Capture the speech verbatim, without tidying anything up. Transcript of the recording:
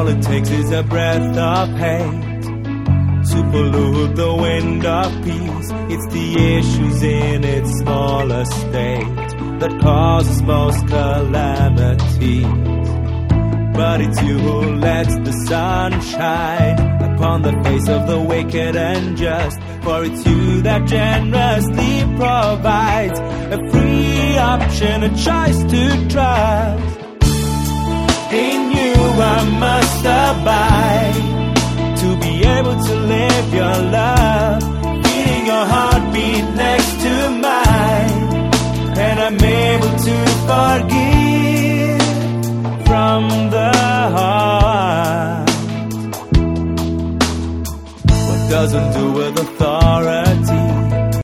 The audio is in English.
it takes is a breath of hate to pollute the wind of peace. It's the issues in its smaller state that causes most calamities. But it's you who lets the sun shine upon the face of the wicked and just. For it's you that generously provides a free option, a choice to trust. In you I must abide to be able to live your love, feeding your heart